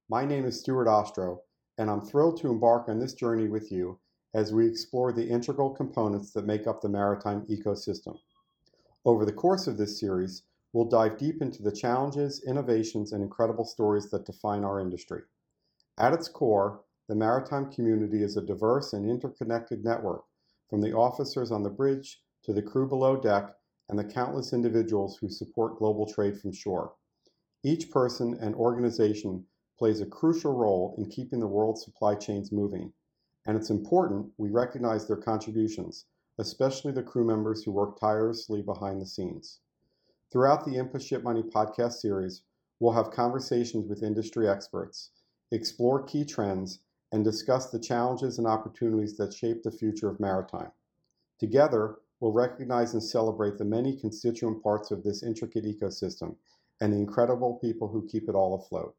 My name is Stuart Ostro, and I'm thrilled to embark on this journey with you as we explore the integral components that make up the maritime ecosystem. Over the course of this series, we'll dive deep into the challenges, innovations, and incredible stories that define our industry. At its core, the maritime community is a diverse and interconnected network, from the officers on the bridge to the crew below deck and the countless individuals who support global trade from shore. Each person and organization plays a crucial role in keeping the world's supply chains moving, and it's important we recognize their contributions, especially the crew members who work tirelessly behind the scenes. Throughout the Input Ship Money podcast series, we'll have conversations with industry experts, explore key trends, and discuss the challenges and opportunities that shape the future of maritime. Together, we'll recognize and celebrate the many constituent parts of this intricate ecosystem and the incredible people who keep it all afloat.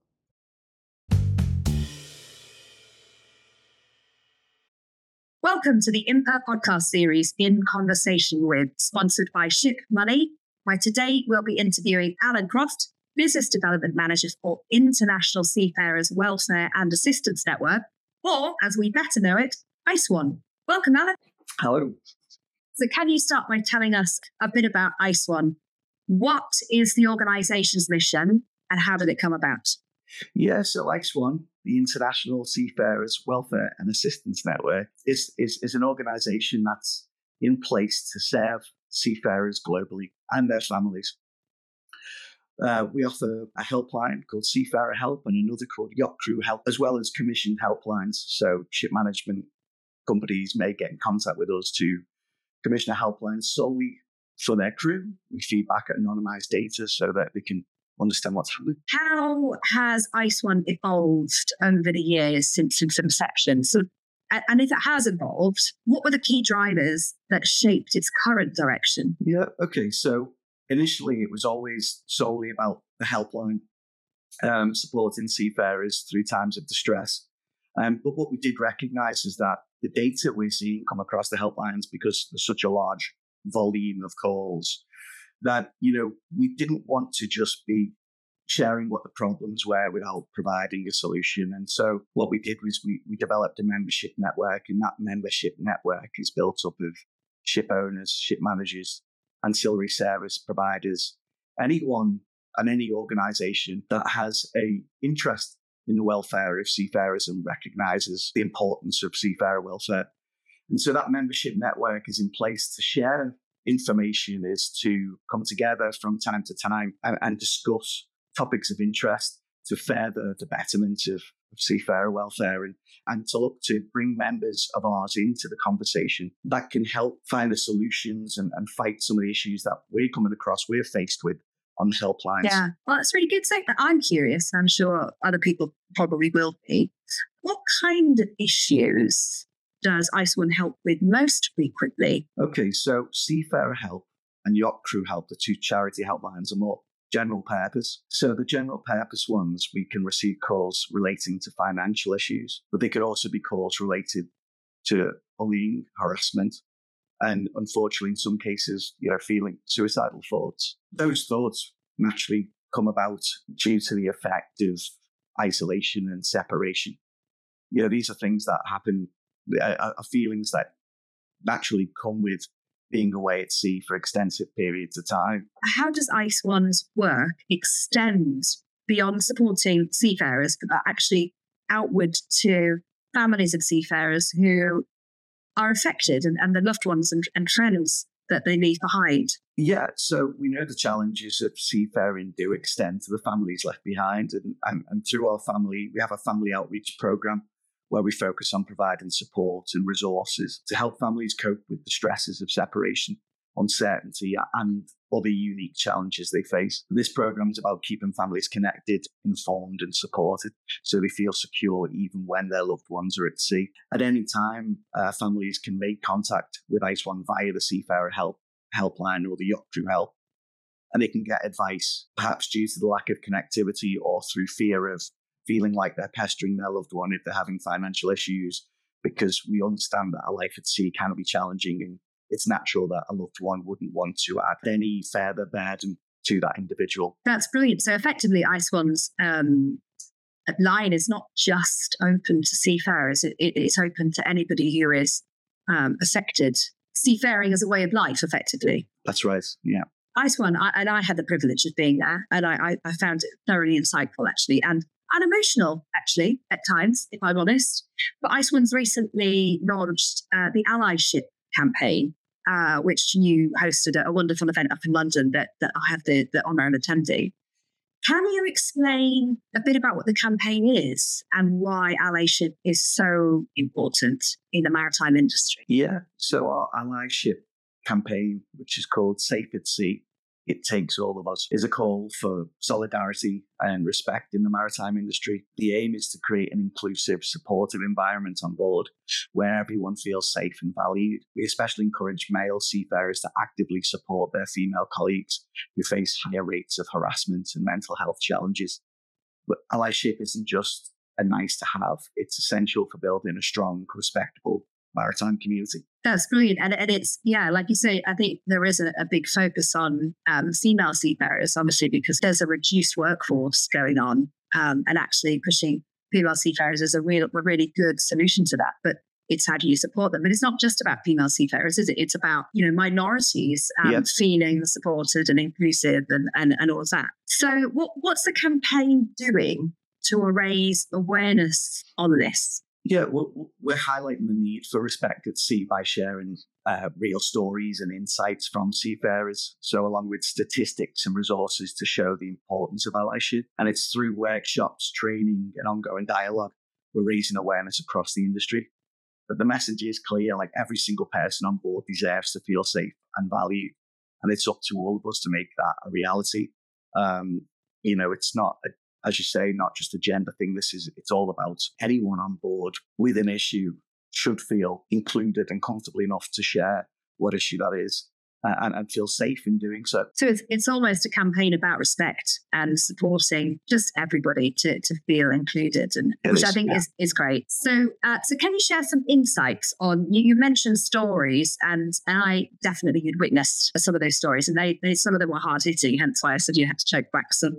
Welcome to the Imper podcast series In Conversation With, sponsored by Ship Money, where today we'll be interviewing Alan Croft, Business Development Manager for International Seafarers Welfare and Assistance Network, or as we better know it, ICEOne. Welcome, Alan. Hello. So can you start by telling us a bit about ICEOne? What is the organization's mission and how did it come about? Yeah, so ICEOne, the International Seafarers Welfare and Assistance Network, is an organization that's in place to serve seafarers globally and their families. We offer a helpline called Seafarer Help and another called Yacht Crew Help, as well as commissioned helplines. So ship management companies may get in contact with us to commission a helpline solely for their crew. We feed back anonymized data so that they can understand what's happening. How has ICEOne evolved over the years since its inception? So, and if it has evolved, what were the key drivers that shaped its current direction? Yeah, okay. So initially, it was always solely about the helpline, supporting seafarers through times of distress. But what we did recognize is that the data we're seeing come across the helplines, because there's such a large volume of calls, that, we didn't want to just be sharing what the problems were without providing a solution. And so what we did was we developed a membership network, and that membership network is built up of ship owners, ship managers, ancillary service providers, anyone and any organization that has an interest in the welfare of seafarers and recognizes the importance of seafarer welfare. And so that membership network is in place to share information, is to come together from time to time and discuss topics of interest to further the betterment of seafarer welfare and to look to bring members of ours into the conversation that can help find the solutions and fight some of the issues that we're faced with on the helplines. Yeah, well, that's really good. So I'm curious, I'm sure other people probably will be. What kind of issues does ICEOne help with most frequently? Okay, so Seafarer Help and Yacht Crew Help, the two charity helplines, are more general purpose. So the general purpose ones, we can receive calls relating to financial issues, but they could also be calls related to bullying, harassment, and unfortunately, in some cases, feeling suicidal thoughts. Those thoughts naturally come about due to the effect of isolation and separation. These are things that happen, are feelings that naturally come with being away at sea for extensive periods of time. How does ICEOne's work extend beyond supporting seafarers, but actually outward to families of seafarers who are affected and the loved ones and friends that they leave behind? Yeah, so we know the challenges of seafaring do extend to the families left behind. And through our family, we have a family outreach program where we focus on providing support and resources to help families cope with the stresses of separation, uncertainty, and other unique challenges they face. This program is about keeping families connected, informed, and supported so they feel secure even when their loved ones are at sea. At any time, families can make contact with ICEOne via the Seafarer Helpline or the Yacht Crew Help, and they can get advice, perhaps due to the lack of connectivity or through fear of feeling like they're pestering their loved one if they're having financial issues, because we understand that a life at sea can be challenging, and it's natural that a loved one wouldn't want to add any further burden to that individual. That's brilliant. So effectively, ICEOne's line is not just open to seafarers, it's open to anybody who is affected. Seafaring as a way of life, effectively. That's right, yeah. ICE1, I had the privilege of being there, and I found it thoroughly insightful, actually, and emotional, actually, at times, if I'm honest. But ICE1's recently launched the allyship campaign, which you hosted at a wonderful event up in London that I have the honour of attending. Can you explain a bit about what the campaign is and why allyship is so important in the maritime industry? Yeah, so our allyship campaign, which is called Safe at Sea, It Takes All of Us, is a call for solidarity and respect in the maritime industry. The aim is to create an inclusive, supportive environment on board where everyone feels safe and valued. We especially encourage male seafarers to actively support their female colleagues who face higher rates of harassment and mental health challenges. But allyship isn't just a nice to have, it's essential for building a strong, respectable maritime community. That's brilliant. And it's, yeah, like you say, I think there is a big focus on female seafarers, obviously, because there's a reduced workforce going on, and actually pushing female seafarers is a really good solution to that. But it's how do you support them? But it's not just about female seafarers, is it? It's about, minorities feeling supported and inclusive and all of that. So what's the campaign doing to raise awareness on this? Yeah, we're highlighting the need for respect at sea by sharing real stories and insights from seafarers. So along with statistics and resources to show the importance of allyship. And it's through workshops, training and ongoing dialogue, we're raising awareness across the industry. But the message is clear, like every single person on board deserves to feel safe and valued. And it's up to all of us to make that a reality. It's not as you say, not just a gender thing. It's all about anyone on board with an issue should feel included and comfortable enough to share what issue that is and feel safe in doing so. So it's almost a campaign about respect and supporting just everybody to feel included, which I think is great. So can you share some insights on, you mentioned stories, and I definitely had witnessed some of those stories, and they some of them were hard hitting, hence why I said you had to choke back some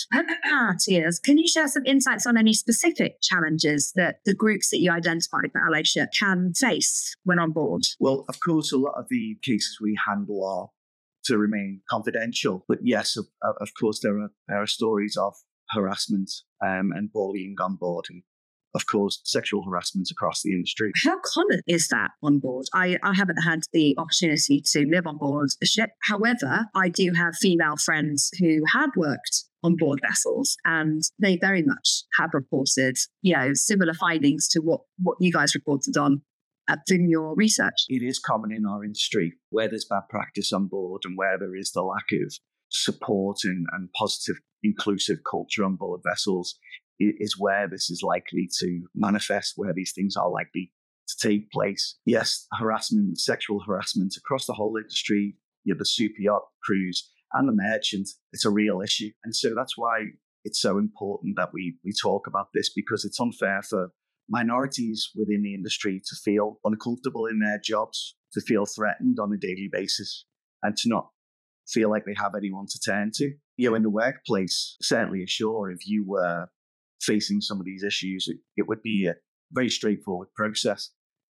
tears. Can you share some insights on any specific challenges that the groups that you identified for allyship can face when on board? Well, of course, a lot of the cases we handle are to remain confidential. But yes, of course, there are stories of harassment and bullying on board, and of course, sexual harassment across the industry. How common is that on board? I haven't had the opportunity to live on board a ship. However, I do have female friends who had worked on board vessels, and they very much have reported, similar findings to what you guys reported on in your research. It is common in our industry where there's bad practice on board and where there is the lack of support and positive, inclusive culture on board vessels is where this is likely to manifest, where these things are likely to take place. Yes, harassment, sexual harassment across the whole industry, the super yacht crews and the merchants, it's a real issue. And so that's why it's so important that we talk about this, because it's unfair for minorities within the industry to feel uncomfortable in their jobs, to feel threatened on a daily basis, and to not feel like they have anyone to turn to. In the workplace, certainly assure if you were facing some of these issues, it would be a very straightforward process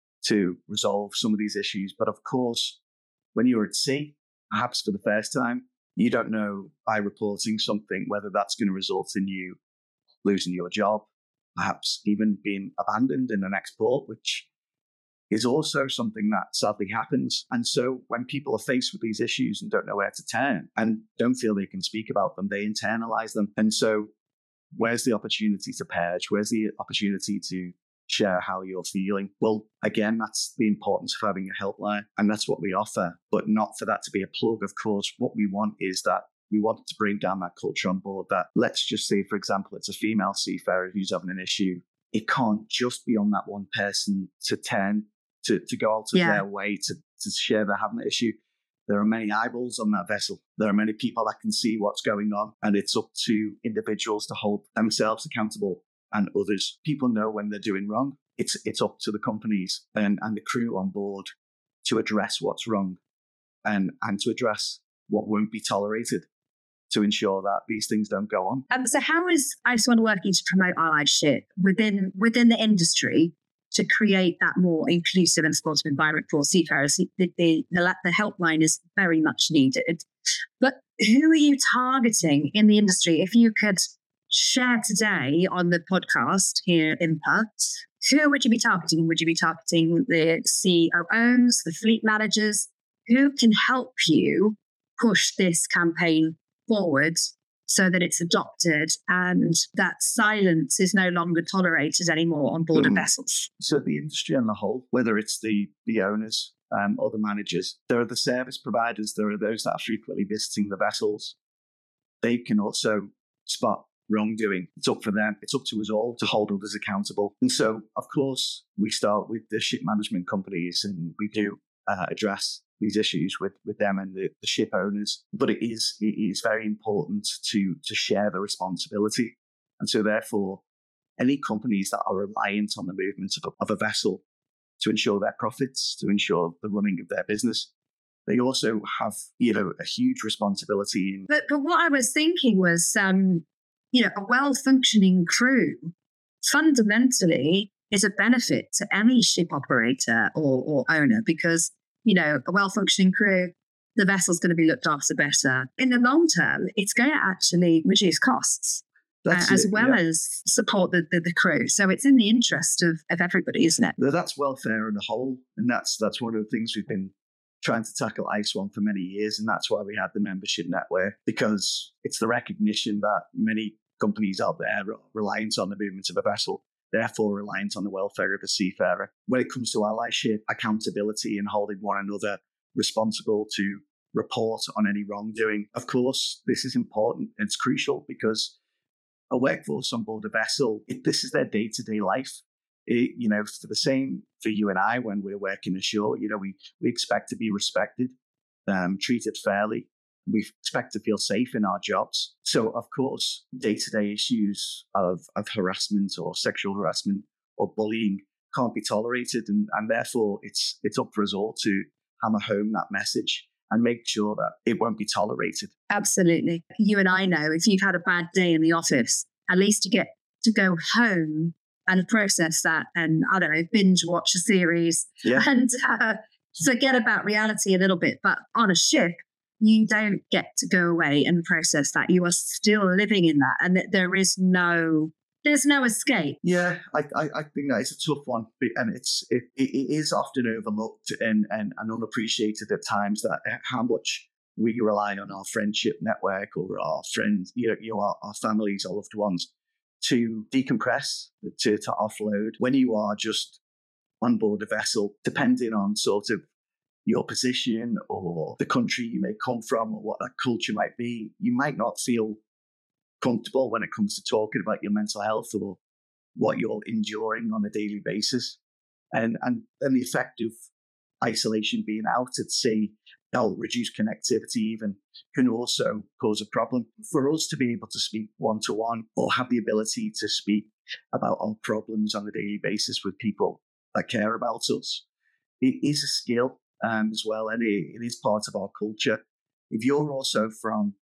to resolve some of these issues. But of course, when you're at sea, perhaps for the first time, you don't know by reporting something whether that's going to result in you losing your job, perhaps even being abandoned in the next port, which is also something that sadly happens. And so when people are faced with these issues and don't know where to turn and don't feel they can speak about them, they internalize them. And so where's the opportunity to purge? Where's the opportunity to share how you're feeling? Well, again, that's the importance of having a helpline, and that's what we offer, but not for that to be a plug. Of course, what we want is that we want to bring down that culture on board that, let's just say, for example, it's a female seafarer who's having an issue. It can't just be on that one person to turn to go out of their way to share they're having an issue. There are many eyeballs on that vessel. There are many people that can see what's going on, and it's up to individuals to hold themselves accountable and others. People know when they're doing wrong. It's up to the companies and the crew on board to address what's wrong and to address what won't be tolerated. to ensure that these things don't go on. So how is ICE One working to promote allyship within the industry to create that more inclusive and supportive environment for seafarers? The helpline is very much needed. But who are you targeting in the industry? If you could share today on the podcast here in Perth, who would you be targeting? Would you be targeting the COOs, the fleet managers? Who can help you push this campaign forward so that it's adopted and that silence is no longer tolerated anymore on board of vessels? So the industry on the whole, whether it's the owners or the managers, there are the service providers, there are those that are frequently visiting the vessels. They can also spot wrongdoing. It's up for them. It's up to us all to hold others accountable. And so, of course, we start with the ship management companies, and we do address these issues with them and the ship owners. But it is very important to share the responsibility. And so, therefore, any companies that are reliant on the movement of a vessel to ensure their profits, to ensure the running of their business, they also have, a huge responsibility. But what I was thinking was, a well-functioning crew fundamentally is a benefit to any ship operator or owner, because, a well-functioning crew, the vessel's going to be looked after better. In the long term, it's going to actually reduce costs as support the crew. So it's in the interest of everybody, isn't it? That's welfare in the whole. And that's one of the things we've been trying to tackle ICE One for many years. And that's why we had the membership network, because it's the recognition that many companies out there are reliant on the movement of a vessel, therefore reliant on the welfare of a seafarer. When it comes to allyship, accountability, and holding one another responsible to report on any wrongdoing, of course, this is important. It's crucial because a workforce on board a vessel, this is their day-to-day life. For the same for you and I, when we're working ashore, we expect to be respected, treated fairly. We expect to feel safe in our jobs. So, of course, day-to-day issues of harassment or sexual harassment or bullying can't be tolerated. And therefore, it's up for us all to hammer home that message and make sure that it won't be tolerated. Absolutely. You and I know if you've had a bad day in the office, at least you get to go home and process that and, binge watch a series and forget about reality a little bit. But on a ship, you don't get to go away and process that. You are still living in that, and there's no escape. Yeah, I think that is a tough one, and it is often overlooked and unappreciated at times that how much we rely on our friendship network or our friends, our families, our loved ones, to decompress, to offload. When you are just on board a vessel, depending on sort of your position or the country you may come from or what that culture might be, you might not feel comfortable when it comes to talking about your mental health or what you're enduring on a daily basis. And then the effect of isolation, being out at sea, reduced connectivity even, can also cause a problem. For us to be able to speak one-to-one or have the ability to speak about our problems on a daily basis with people that care about us, it is a skill as well, and it is part of our culture. If you're also from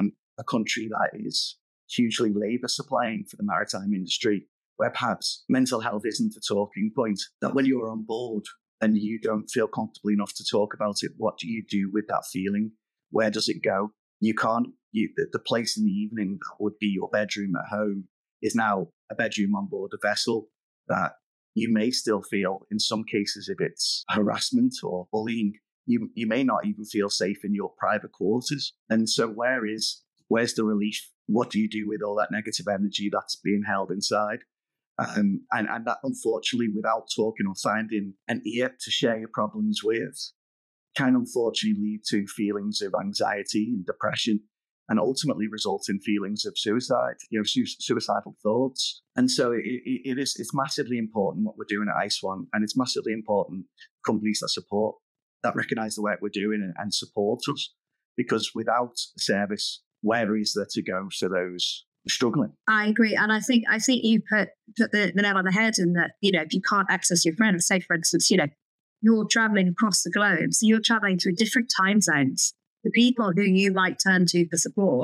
a country that is hugely labour supplying for the maritime industry, where perhaps mental health isn't a talking point, that when you're on board and you don't feel comfortable enough to talk about it, what do you do with that feeling? Where does it go? You can't. The place in the evening that would be your bedroom at home is now a bedroom on board a vessel that you may still feel, in some cases, if it's harassment or bullying, you may not even feel safe in your private quarters. And so where's the relief? What do you do with all that negative energy that's being held inside? And that, unfortunately, without talking or finding an ear to share your problems with, can unfortunately lead to feelings of anxiety and depression, and ultimately result in feelings of suicide, suicidal thoughts. And so it's massively important what we're doing at ICE One, and it's massively important companies that recognise the work we're doing and support us, because without the service, where is there to go for those struggling? I agree, and I think you put the nail on the head in that. If you can't access your friends, say for instance, you're traveling across the globe, so you're traveling through different time zones. The people who you might turn to for support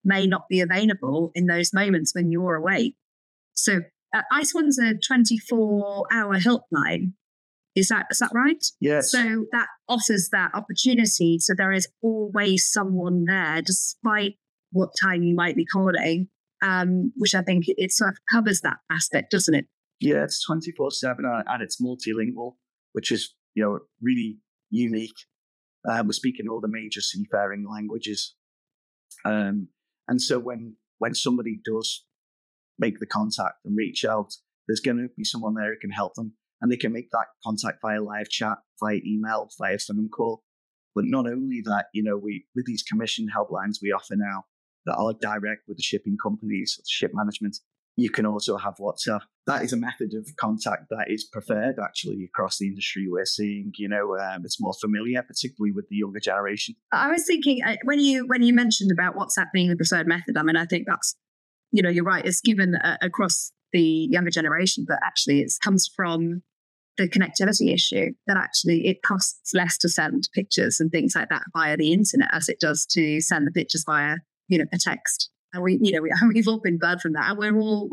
may not be available in those moments when you're awake. So ICE One's a 24-hour helpline. Is that right? Yes. So that offers that opportunity. So there is always someone there, despite what time you might be calling, which I think it sort of covers that aspect, doesn't it? Yeah, it's 24/7 and it's multilingual, which is, really unique. We're speaking all the major seafaring languages. And so when somebody does make the contact and reach out, there's going to be someone there who can help them. And they can make that contact via live chat, via email, via phone call. But not only that, with these commissioned helplines we offer now that are direct with the shipping companies, ship management, you can also have WhatsApp. That is a method of contact that is preferred actually across the industry. We're seeing, it's more familiar, particularly with the younger generation. I was thinking when you mentioned about WhatsApp being the preferred method, I think that's, you're right. It's given across the younger generation, but actually it comes from the connectivity issue that actually it costs less to send pictures and things like that via the internet as it does to send the pictures via, a text. And we've all been burned from that, and we're all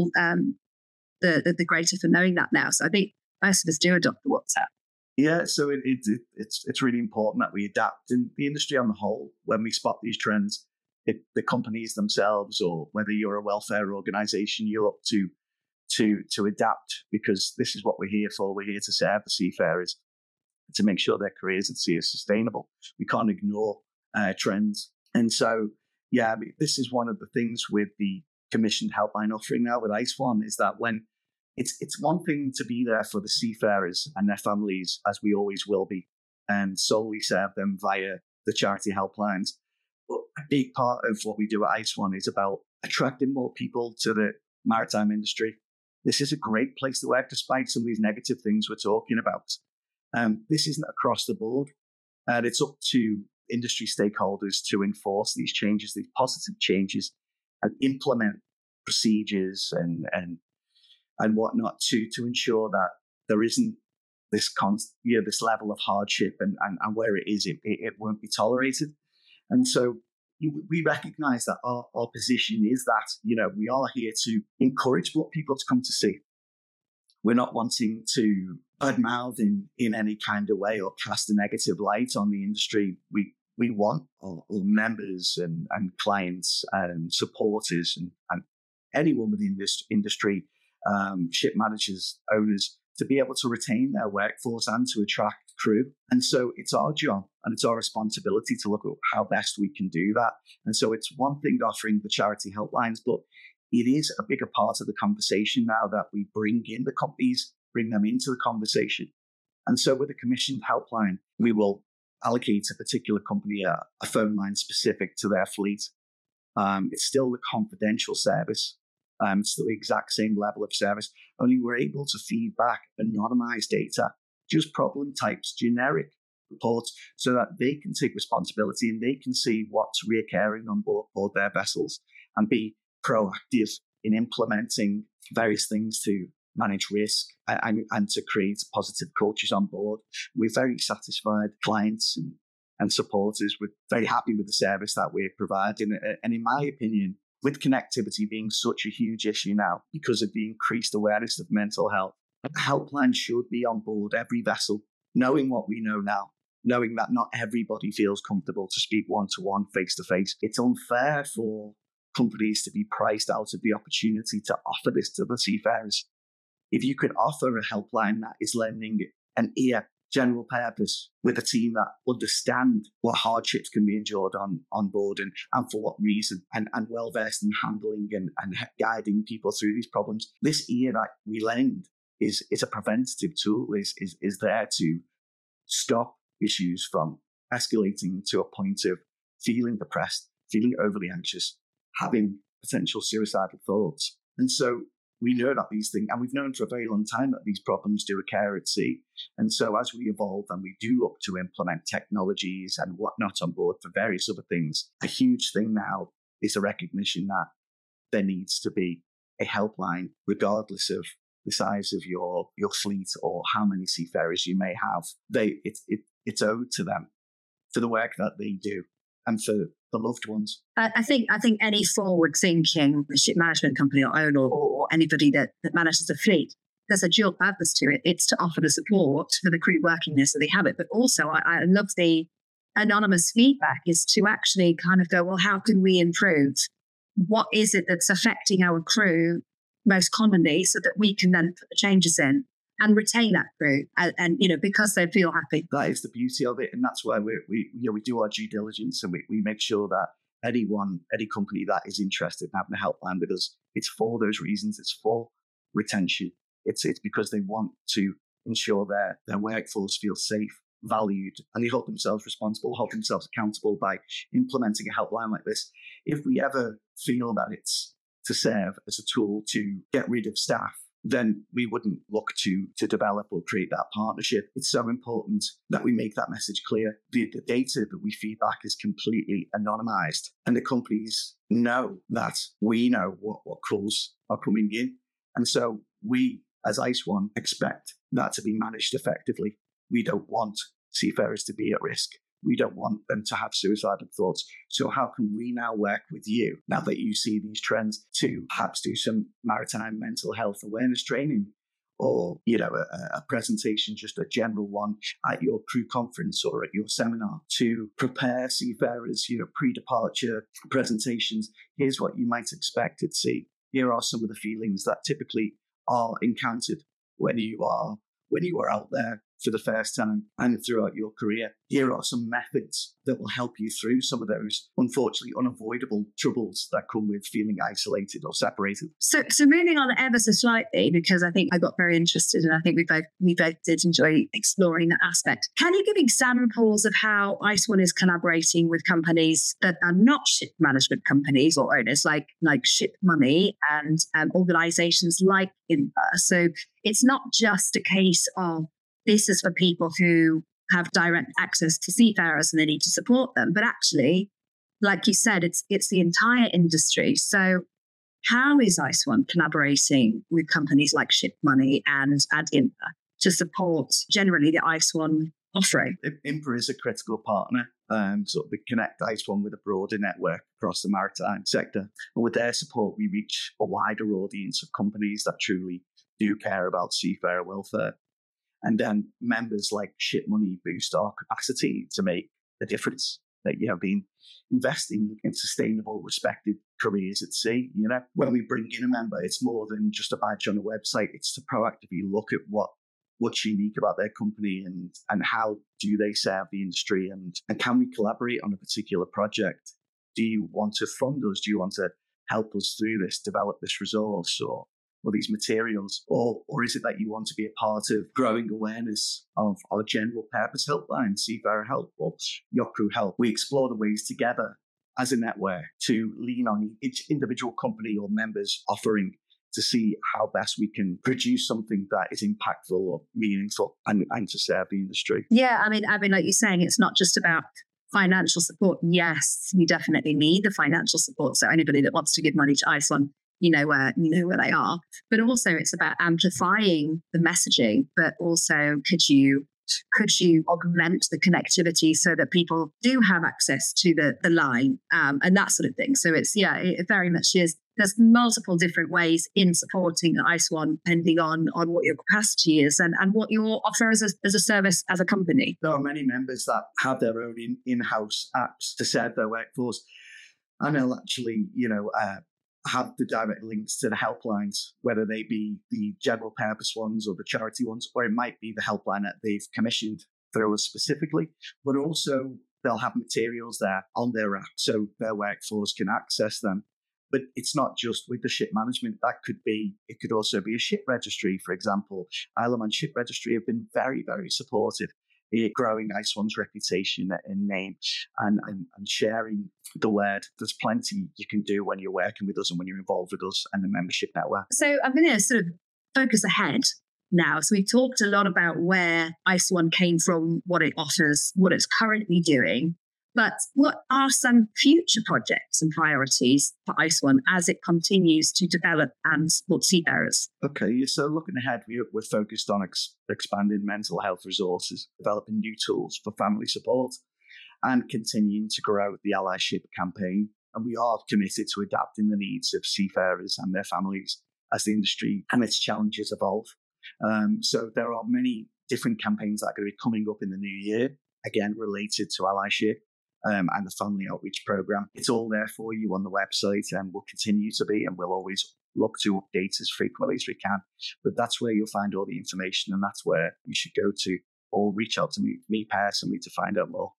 the greater for knowing that now. So I think most of us do adopt the WhatsApp. Yeah, so it's really important that we adapt in the industry on the whole when we spot these trends. The companies themselves, or whether you're a welfare organisation, you look to adapt, because this is what we're here for. We're here to serve the seafarers, to make sure their careers at sea are sustainable. We can't ignore trends. And so, this is one of the things with the commissioned helpline offering now with ICE One, is that when it's one thing to be there for the seafarers and their families, as we always will be, and solely serve them via the charity helplines. But a big part of what we do at ICE One is about attracting more people to the maritime industry. This is a great place to work, despite some of these negative things we're talking about. This isn't across the board, and it's up to industry stakeholders to enforce these changes, these positive changes, and implement procedures and whatnot to ensure that there isn't this this level of hardship, and where it is, it won't be tolerated. And so we recognize that our position is that, we are here to encourage people to come to sea. We're not wanting to badmouth in any kind of way or cast a negative light on the industry. We want our members and clients and supporters and anyone within this industry, ship managers, owners, to be able to retain their workforce and to attract crew. And so it's our job and it's our responsibility to look at how best we can do that. And so it's one thing offering the charity helplines, but it is a bigger part of the conversation now that we bring in the companies, bring them into the conversation. And so with a commissioned helpline, we will allocate a particular company a phone line specific to their fleet. It's still the confidential service. It's still the exact same level of service, only we're able to feed back anonymized data, just problem types, generic reports, so that they can take responsibility and they can see what's reoccurring on board their vessels and be proactive in implementing various things to manage risk and to create positive cultures on board. We're very satisfied clients and supporters. We're very happy with the service that we're providing. And in my opinion, with connectivity being such a huge issue now because of the increased awareness of mental health, a helpline should be on board every vessel, knowing what we know now, knowing that not everybody feels comfortable to speak one-to-one, face-to-face. It's unfair for companies to be priced out of the opportunity to offer this to the seafarers. If you could offer a helpline that is lending an ear, general purpose, with a team that understand what hardships can be endured on board and for what reason, and well-versed in handling and guiding people through these problems. This ear that we lend is a preventative tool, is there to stop issues from escalating to a point of feeling depressed, feeling overly anxious, having potential suicidal thoughts. And so we know that these things, and we've known for a very long time that these problems do occur at sea. And so as we evolve and we do look to implement technologies and whatnot on board for various other things, a huge thing now is a recognition that there needs to be a helpline, regardless of the size of your fleet or how many seafarers you may have. It's owed to them for the work that they do and for the loved ones. I think any forward-thinking ship management company or owner or anybody that manages a fleet, there's a dual purpose to it. It's to offer the support for the crew working there so they have it. But also, I love the anonymous feedback is to actually kind of go, well, how can we improve? What is it that's affecting our crew most commonly so that we can then put the changes in and retain that crew and because they feel happy. That is the beauty of it. And that's why we do our due diligence and we make sure that any company that is interested in having a helpline with us, it's for those reasons. It's for retention. It's because they want to ensure their workforce feels safe, valued, and they hold themselves responsible, hold themselves accountable by implementing a helpline like this. If we ever feel that it's to serve as a tool to get rid of staff, then we wouldn't look to develop or create that partnership. It's so important that we make that message clear. The data that we feed back is completely anonymized, and the companies know that we know what calls are coming in. And so we, as ICE1, expect that to be managed effectively. We don't want seafarers to be at risk. We don't want them to have suicidal thoughts. So how can we now work with you, now that you see these trends, to perhaps do some maritime mental health awareness training or, a presentation, just a general one at your crew conference or at your seminar to prepare seafarers, pre-departure presentations. Here's what you might expect to see. Here are some of the feelings that typically are encountered when you are out there for the first time and throughout your career. Here are some methods that will help you through some of those, unfortunately, unavoidable troubles that come with feeling isolated or separated. So moving on ever so slightly, because I think I got very interested and I think we both did enjoy exploring that aspect. Can you give examples of how ICE1 is collaborating with companies that are not ship management companies or owners, like Ship Money and organizations like INPA? So it's not just a case of this is for people who have direct access to seafarers and they need to support them. But actually, like you said, it's the entire industry. So how is ICE1 collaborating with companies like Ship Money and INPA to support generally the ICE1 offering? INPA is a critical partner. We connect ICE1 with a broader network across the maritime sector. And with their support, we reach a wider audience of companies that truly do care about seafarer welfare. And then members like Ship Money boost our capacity to make the difference that you have been investing in sustainable, respected careers at sea. When we bring in a member, it's more than just a badge on a website. It's to proactively look at what's unique about their company and how do they serve the industry and can we collaborate on a particular project? Do you want to fund us? Do you want to help us through this, develop this resource or these materials, or is it that you want to be a part of growing awareness of our general purpose helpline, Seafarer Help, or Yacht Crew Help? We explore the ways together as a network to lean on each individual company or members offering to see how best we can produce something that is impactful or meaningful and to serve the industry. Yeah, I mean, like you're saying, it's not just about financial support. Yes, we definitely need the financial support. So anybody that wants to give money to ICE1, you know where they are. But also it's about amplifying the messaging, but also could you augment the connectivity so that people do have access to the line and that sort of thing. So it very much is. There's multiple different ways in supporting ICE1 depending on what your capacity is and what you offer as a service as a company. There are many members that have their own in-house apps to serve their workforce. And they'll actually, have the direct links to the helplines, whether they be the general purpose ones or the charity ones, or it might be the helpline that they've commissioned through us specifically, but also they'll have materials there on their app so their workforce can access them. But it's not just with the ship management. It could also be a ship registry, for example. Isle of Man Ship Registry have been very, very supportive in growing ICE1's reputation and name and sharing the word. There's plenty you can do when you're working with us and when you're involved with us and the membership network. So I'm going to sort of focus ahead now. So we've talked a lot about where ICE1 came from, what it offers, what it's currently doing. But what are some future projects and priorities for ICE1 as it continues to develop and support seafarers? Okay, so looking ahead, we're focused on expanding mental health resources, developing new tools for family support, and continuing to grow the allyship campaign. And we are committed to adapting the needs of seafarers and their families as the industry and its challenges evolve. So there are many different campaigns that are going to be coming up in the new year, again, related to allyship and the family outreach program. It's all there for you on the website and will continue to be, and we'll always look to update as frequently as we can. But that's where you'll find all the information, and that's where you should go to or reach out to me personally to find out more.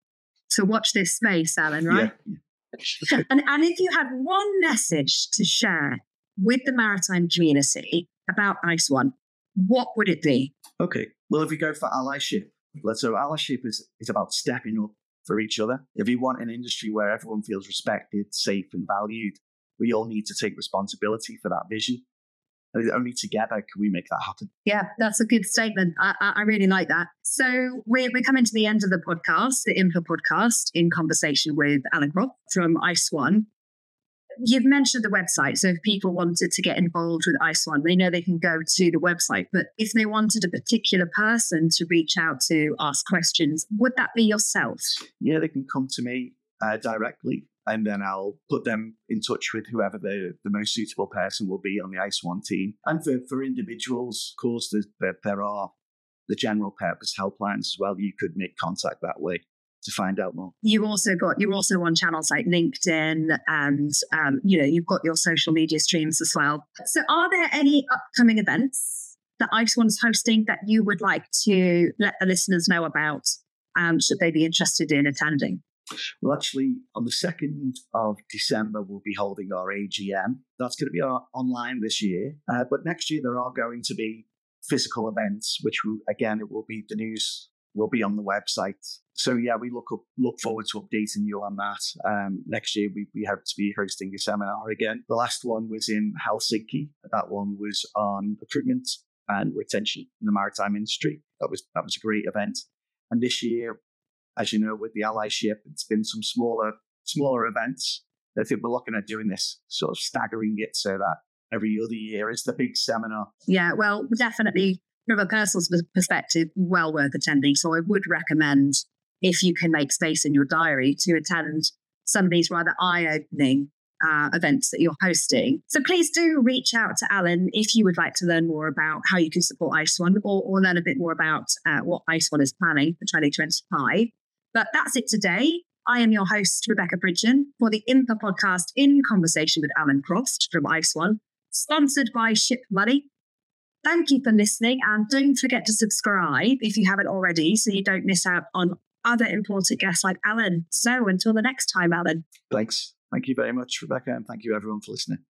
So watch this space, Alan, right? Yeah. And if you had one message to share with the maritime community about ICE1, what would it be? Okay. Well, if we go for allyship, so allyship is about stepping up for each other. If you want an industry where everyone feels respected, safe, and valued, we all need to take responsibility for that vision. And only together can we make that happen. Yeah, that's a good statement. I really like that. So we're coming to the end of the podcast, the IMPA podcast, in conversation with Alan Croft from ICE1. You've mentioned the website. So if people wanted to get involved with ICE1, they know they can go to the website. But if they wanted a particular person to reach out to ask questions, would that be yourself? Yeah, they can come to me directly, and then I'll put them in touch with whoever the most suitable person will be on the ICE1 team. And for individuals, of course, there are the general purpose helplines as well. You could make contact that way to find out more. You're also on channels like LinkedIn, and you've got your social media streams as well. So are there any upcoming events that ICE1 is hosting that you would like to let the listeners know about, should they be interested in attending? Well, actually, on the 2nd of December, we'll be holding our AGM. That's going to be online this year. But next year, there are going to be physical events, which it will be the news will be on the website. So yeah, we look forward to updating you on that. Next year, we hope to be hosting a seminar again. The last one was in Helsinki. That one was on recruitment and retention in the maritime industry. That was a great event. And this year, as you know, with the allyship, it's been some smaller events. I think we're looking at doing this, sort of staggering it so that every other year is the big seminar. Yeah, well, definitely from a personal perspective, well worth attending. So I would recommend, if you can make space in your diary, to attend some of these rather eye-opening events that you're hosting. So please do reach out to Alan if you would like to learn more about how you can support ICE1 or learn a bit more about what ICE1 is planning for 2025. But that's it today. I am your host, Rebecca Bridgen, for the IMPA podcast in conversation with Alan Croft from ICE1, sponsored by Ship Money. Thank you for listening, and don't forget to subscribe if you haven't already so you don't miss out on other important guests like Alan. So until the next time, Alan. Thanks. Thank you very much, Rebecca, and thank you everyone for listening.